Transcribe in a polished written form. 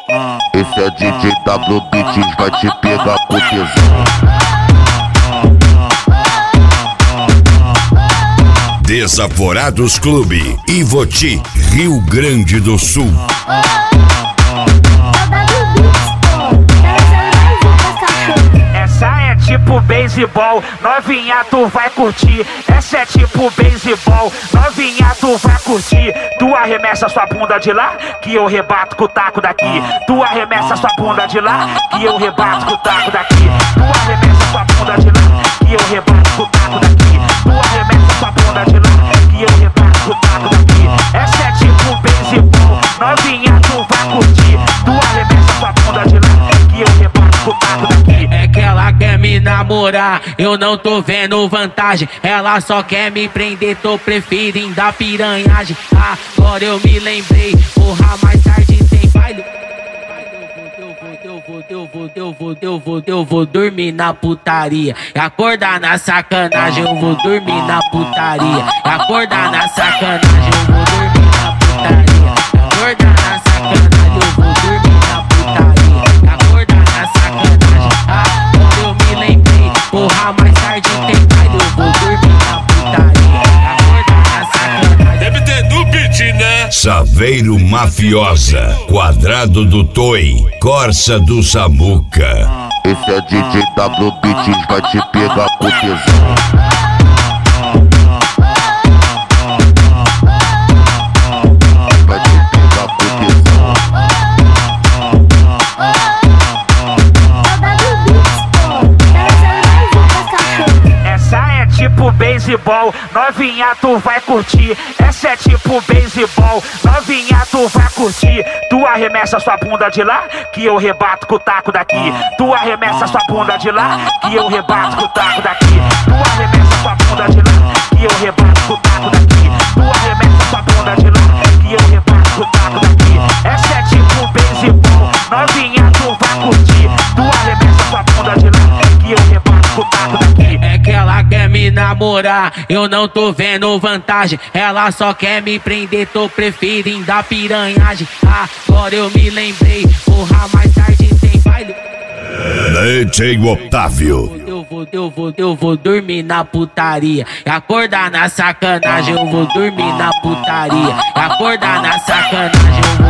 Esse é DJ W Beats, vai te pegar com tesão. Desaforados Clube, Ivoti, Rio Grande do Sul. Essa é tipo beisebol, novinha tu vai curtir. Essa é tipo beisebol, novinha tu vai curtir. Tu arremessa sua bunda de lá, que eu rebato com o taco daqui. Tu arremessa sua bunda de lá, que eu rebato com o taco daqui. Tu arremessa sua bunda de lá, que eu rebato com o taco daqui. Tu arremessa sua bunda de lá, que eu rebato com o taco daqui. Essa é tipo beisebol, novinha tu vai curtir. Tu arremessa sua bunda de lá, que eu rebato com o taco daqui. É que ela quer me namorar, eu não tô vendo vantagem. Ela só quer me prender, tô preferindo a piranhagem. Agora eu me lembrei, porra, mais tarde tem baile. Eu vou dormir na putaria e acordar na sacanagem. Eu vou dormir na putaria e acordar na sacanagem. Eu vou dormir na putaria e acordar na sacanagem. Eu vou dormir na putaria e acordar na sacanagem. Agora eu me lembrei, porra, mais tarde tem baile. Eu vou dormir na putaria e acordar na sacanagem. Deve ter no beat, né? Saveiro Mafiosa, Quadrado do Toi, Corsa do Samuca. Esse é DJ W Beats, vai te pegar com tesão. Vai te pegar com tesão. Essa é tipo beisebol, novinha tu vai curtir. Essa é tipo beisebol, novinha tu vai curtir. Tu arremessa sua bunda de lá, que eu rebato com o taco daqui. Tu arremessa sua bunda de lá, que eu rebato com o taco daqui. Tu arremessa sua bunda de lá, que eu rebato com o taco daqui. Tu arremessa sua bunda de lá, que eu rebato com o taco daqui. Essa é tipo beisebol, novinha tu vai curtir. Tu arremessa sua bunda de lá, que eu rebato com o taco daqui. É que ela quer me namorar, eu não tô vendo vantagem. Ela só quer me prender, tô preferindo a piranhagem. Agora eu me lembrei, porra, mais tarde tem baile. DJ Otávio. Eu vou dormir na putaria e acordar na sacanagem. Eu vou dormir na putaria e acordar na sacanagem.